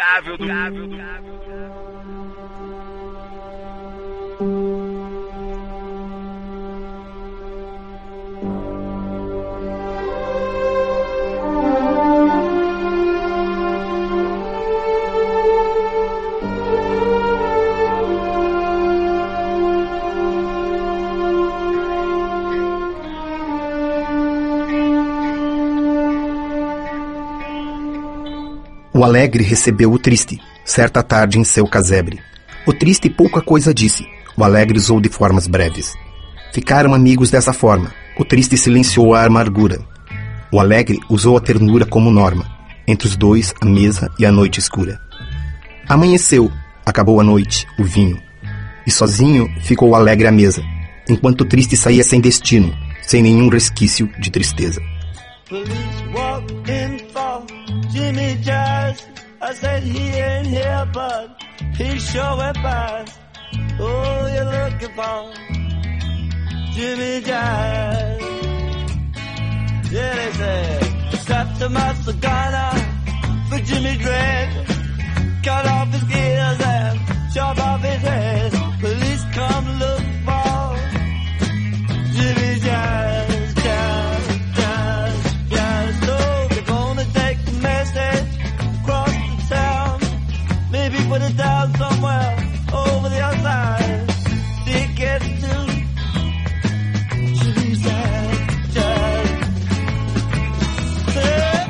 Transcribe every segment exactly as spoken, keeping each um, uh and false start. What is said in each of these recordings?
O alegre recebeu o triste, certa tarde em seu casebre. O triste pouca coisa disse, o alegre usou de formas breves. Ficaram amigos dessa forma, o triste silenciou a amargura. O alegre usou a ternura como norma, entre os dois a mesa e a noite escura. Amanheceu, acabou a noite, o vinho, e sozinho ficou o alegre à mesa, enquanto o triste saía sem destino, sem nenhum resquício de tristeza. Police walk in for Jimmy Jazz. I said he ain't here, but he sure went past. Oh, you're looking for Jimmy Jazz. Yeah, they said strapped a muscle gunner for Jimmy Dredd. Cut off his gears and chop off his head. Police come look for Jimmy Jazz. Put it down somewhere over the other side. It gets to Jimmy's jazz, jazz. Hey.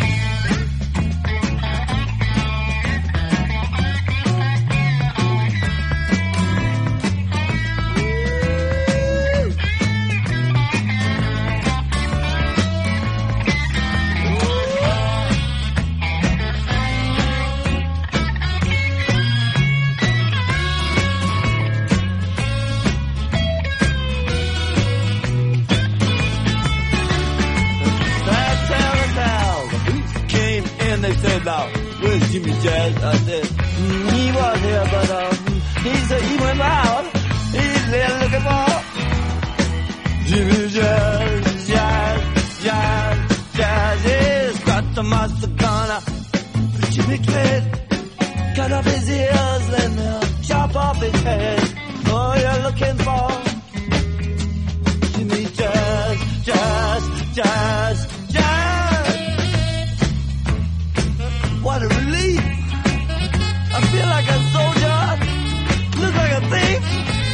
Now, where's Jimmy Jazz? I said, mm, he was here, but um, he said he went out. He's there looking for Jimmy Jazz, Jazz, Jazz, Jazz. He's got the master gunner, Jimmy Dredd. Cut off his ears, then uh, chop off his head. Oh, you're looking for Jimmy Jazz, Jazz, Jazz, Jazz. What a relief! I feel like a soldier, look like a thief.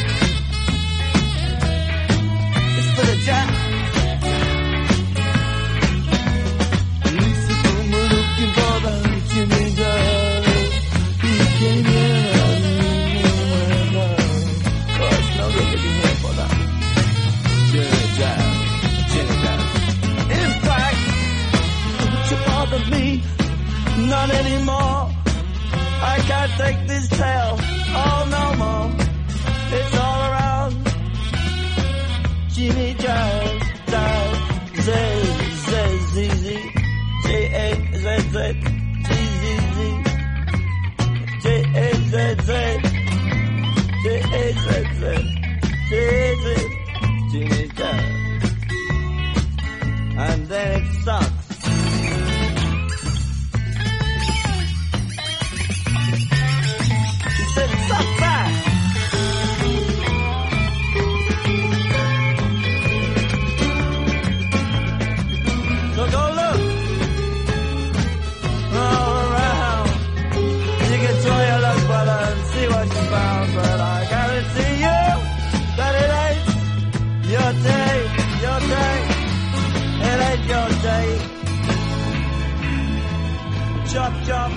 It's for the jazz. Police are come looking for the Jimmy Jazz. He came in and went cause now they're looking here for that Jimmy Jazz, Jimmy Jazz. In fact, don't you bother me. Not anymore. I can't take this tale. Oh, no more. It's all around. Jimmy Jazz, Jazz, Z, Z, Z, Z, J, A, Z, Z, Z, Z, Z, J, A, Z, Z, J, A, Z, Z, Z, Z, Jimmy Jazz. And then it sucks. Chop, chop.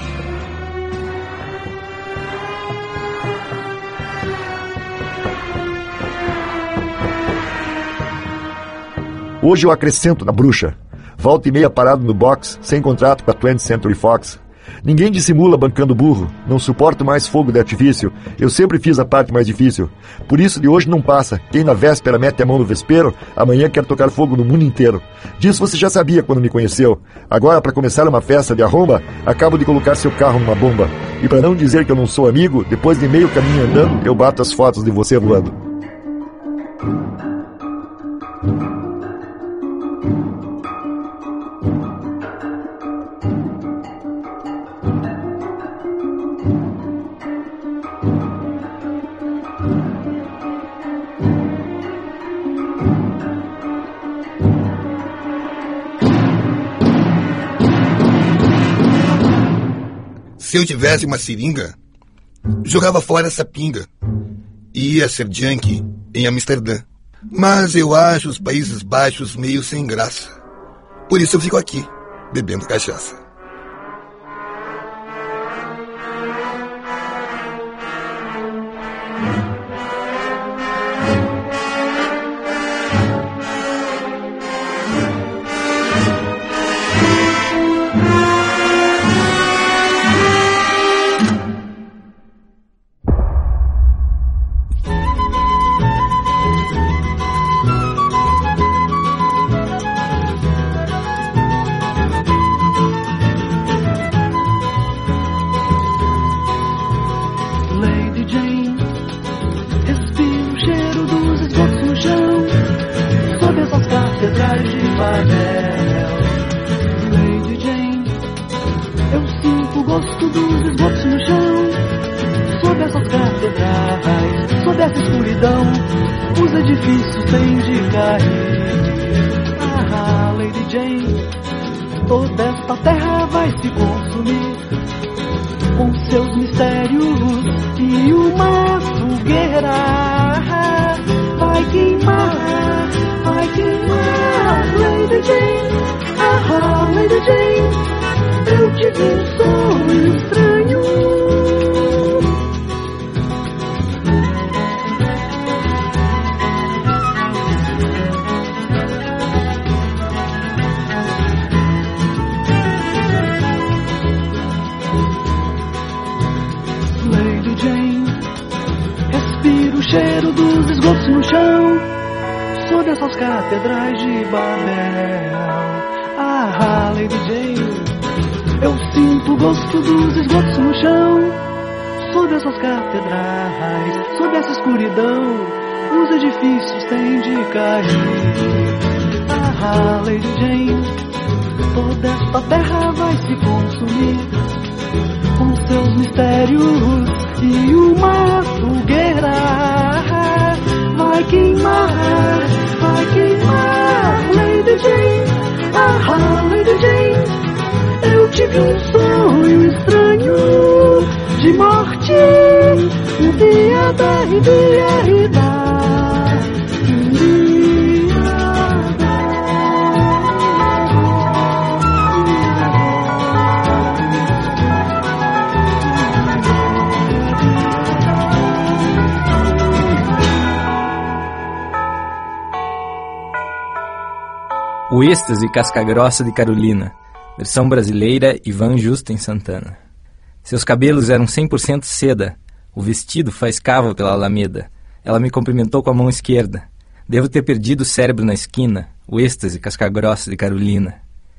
Hoje eu acrescento na bruxa. Volta e meia parado no box, sem contrato com a twentieth Century Fox. Ninguém dissimula bancando burro. Não suporto mais fogo de artifício. Eu sempre fiz a parte mais difícil. Por isso de hoje não passa. Quem na véspera mete a mão no vespeiro, amanhã quer tocar fogo no mundo inteiro. Disso você já sabia quando me conheceu. Agora, para começar uma festa de arromba, acabo de colocar seu carro numa bomba. E para não dizer que eu não sou amigo, depois de meio caminho andando, eu bato as fotos de você voando. Se eu tivesse uma seringa, jogava fora essa pinga e ia ser junkie em Amsterdã. Mas eu acho os Países Baixos meio sem graça. Por isso eu fico aqui, bebendo cachaça. O Êxtase Casca-Grossa de Carolina, versão brasileira Ivan Justen Santana. Seus cabelos eram cem por cento seda, o vestido faiscava pela alameda. Ela me cumprimentou com a mão esquerda. Devo ter perdido o cérebro na esquina, o êxtase Casca-Grossa de Carolina.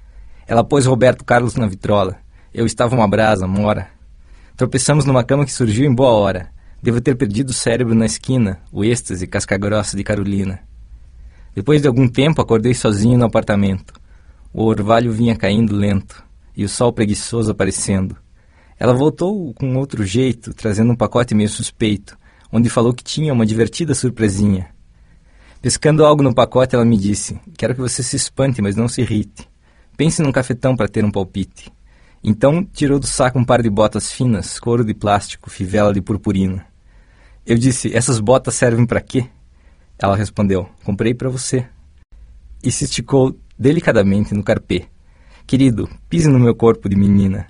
Ela pôs Roberto Carlos na vitrola. Eu estava uma brasa, mora. Tropeçamos numa cama que surgiu em boa hora. Devo ter perdido o cérebro na esquina, o êxtase Casca-Grossa de Carolina. Depois de algum tempo, acordei sozinho no apartamento. O orvalho vinha caindo lento, e o sol preguiçoso aparecendo. Ela voltou com outro jeito, trazendo um pacote meio suspeito, onde falou que tinha uma divertida surpresinha. Pescando algo no pacote, ela me disse: quero que você se espante, mas não se irrite. Pense num cafetão para ter um palpite. Então, tirou do saco um par de botas finas, couro de plástico, fivela de purpurina. Eu disse: essas botas servem para quê? Ela respondeu: comprei para você. E se esticou delicadamente no carpê. Querido, pise no meu corpo de menina.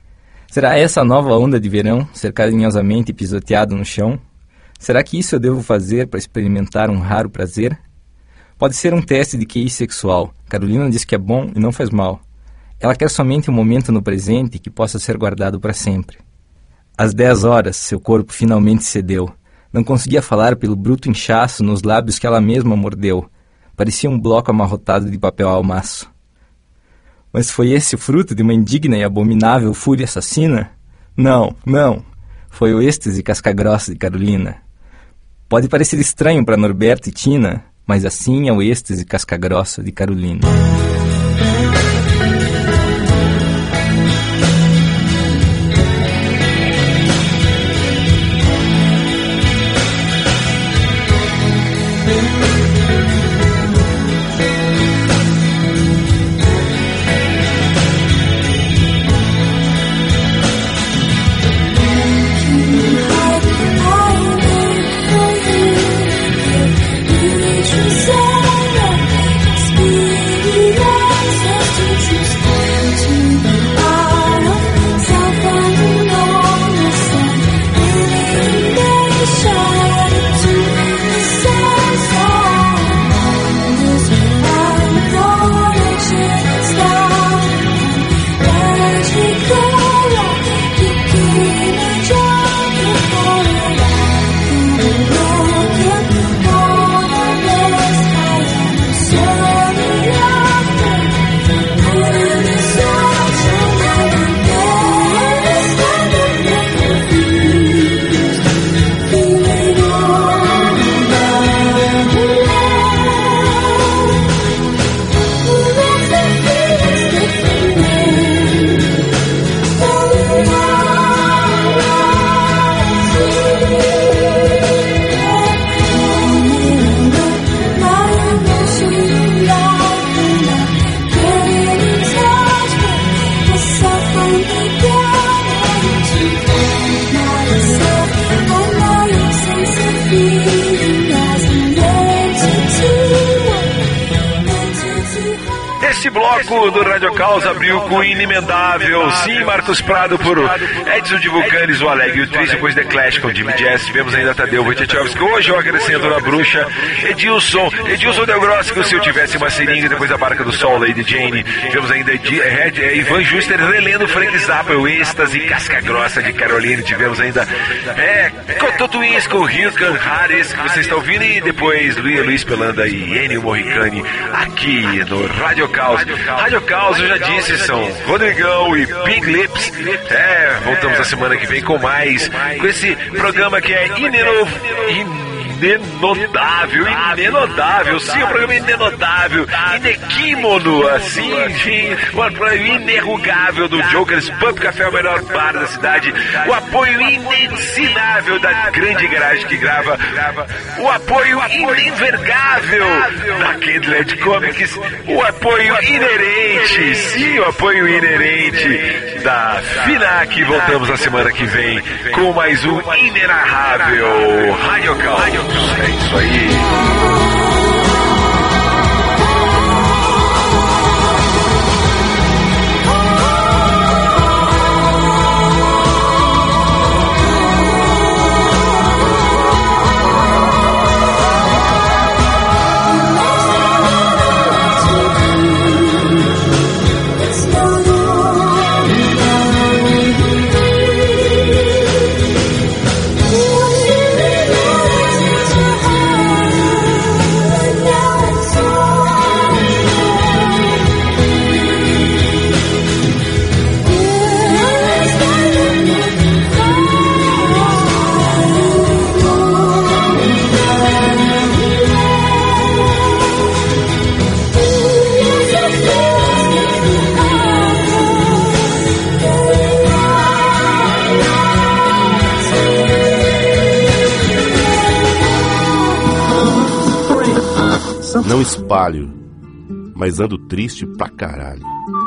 Será essa a nova onda de verão, ser carinhosamente pisoteado no chão? Será que isso eu devo fazer para experimentar um raro prazer? Pode ser um teste de Q I sexual. Carolina diz que é bom e não faz mal. Ela quer somente um momento no presente que possa ser guardado para sempre. Às dez horas, seu corpo finalmente cedeu. Não conseguia falar pelo bruto inchaço nos lábios que ela mesma mordeu. Parecia um bloco amarrotado de papel almaço. Mas foi esse o fruto de uma indigna e abominável fúria assassina? Não, não. Foi o êxtase Casca-Grossa de Carolina. Pode parecer estranho para Norberto e Tina, mas assim é o êxtase Casca-Grossa de Carolina. Este bloco do Radio Caos abriu com o Inimendável, sim, Marcos Prado por Edson de Vulcanes, o Alegre e o Triste, depois The Clash com Jimmy Jazz, tivemos ainda Tadeu Wojciechowski, hoje eu acrescento na bruxa, Edilson, Edilson Del Grossi, que se eu tivesse uma seringa, depois a Barca do Sol, Lady Jane, tivemos ainda Ed, Ed, Ed, Ivan Juster relendo Frank Zappa, o Êxtase, Casca Grossa de Caroline, tivemos ainda é, Cotô Twins com Hilton Harris, que você está ouvindo, e depois Luiz, Luiz Pelanda e Ennio Morricone, aqui no Radio Caos. Rádio Caos, eu já disse, são Rodrigão e Big Lips. É, voltamos na semana que vem com mais, com esse programa que é inenovável. Inenotável, inenotável, sim, o programa é inenotável, inequímono, assim, enfim, o apoio inerrugável do Jokers Pub Café, o melhor bar da cidade, o apoio inensinável da grande garagem que grava, o apoio inenvergável da Candlehead Comics, o apoio inerente, sim, o apoio inerente da FINAC. Voltamos na semana que vem com mais um inenarrável Radio Caos. É isso aí. Não espalho, mas ando triste pra caralho.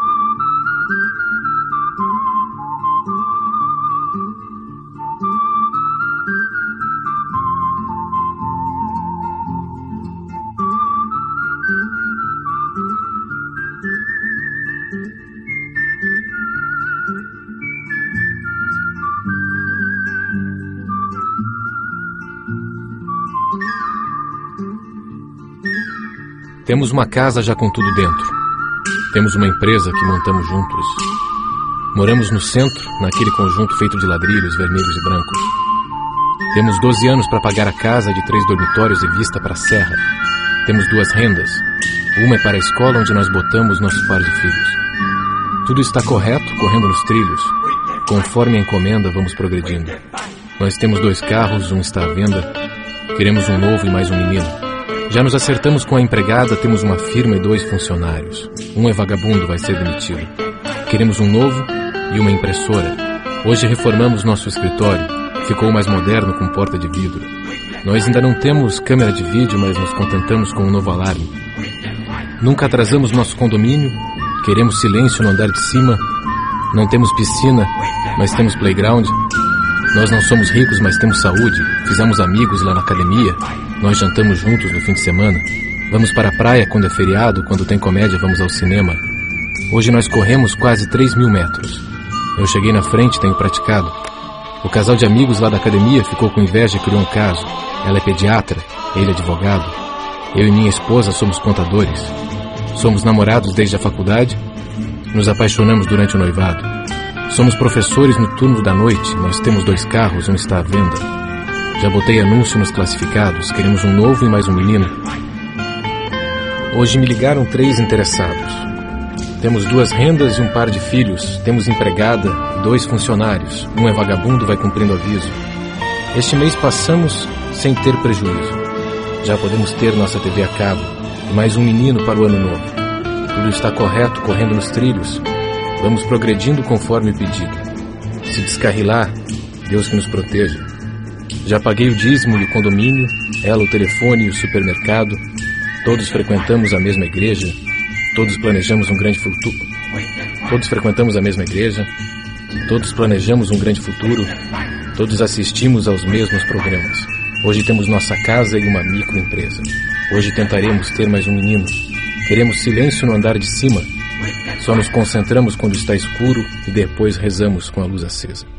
Temos uma casa já com tudo dentro. Temos uma empresa que montamos juntos. Moramos no centro, naquele conjunto feito de ladrilhos vermelhos e brancos. Temos doze anos para pagar a casa de três dormitórios e vista para a serra. Temos duas rendas. Uma é para a escola onde nós botamos nossos par de filhos. Tudo está correto, correndo nos trilhos. Conforme a encomenda, vamos progredindo. Nós temos dois carros, um está à venda. Queremos um novo e mais um menino. Já nos acertamos com a empregada, temos uma firma e dois funcionários. Um é vagabundo, vai ser demitido. Queremos um novo e uma impressora. Hoje reformamos nosso escritório. Ficou mais moderno com porta de vidro. Nós ainda não temos câmera de vídeo, mas nos contentamos com um novo alarme. Nunca atrasamos nosso condomínio. Queremos silêncio no andar de cima. Não temos piscina, mas temos playground. Nós não somos ricos, mas temos saúde. Fizemos amigos lá na academia. Nós jantamos juntos no fim de semana. Vamos para a praia quando é feriado. Quando tem comédia, vamos ao cinema. Hoje nós corremos quase três mil metros. Eu cheguei na frente, tenho praticado. O casal de amigos lá da academia ficou com inveja e criou um caso. Ela é pediatra, ele é advogado. Eu e minha esposa somos contadores. Somos namorados desde a faculdade. Nos apaixonamos durante o noivado. Somos professores no turno da noite. Nós temos dois carros, um está à venda. Já botei anúncio nos classificados. Queremos um novo e mais um menino. Hoje me ligaram três interessados. Temos duas rendas e um par de filhos. Temos empregada e dois funcionários. Um é vagabundo, vai cumprindo aviso. Este mês passamos sem ter prejuízo. Já podemos ter nossa T V a cabo. E mais um menino para o ano novo. Tudo está correto, correndo nos trilhos. Vamos progredindo conforme o pedido. Se descarrilar, Deus que nos proteja. Já paguei o dízimo e o condomínio, ela o telefone e o supermercado. Todos frequentamos a mesma igreja. Todos planejamos um grande futuro. Todos frequentamos a mesma igreja. Todos planejamos um grande futuro. Todos assistimos aos mesmos programas. Hoje temos nossa casa e uma microempresa. Hoje tentaremos ter mais um menino. Queremos silêncio no andar de cima. Só nos concentramos quando está escuro e depois rezamos com a luz acesa.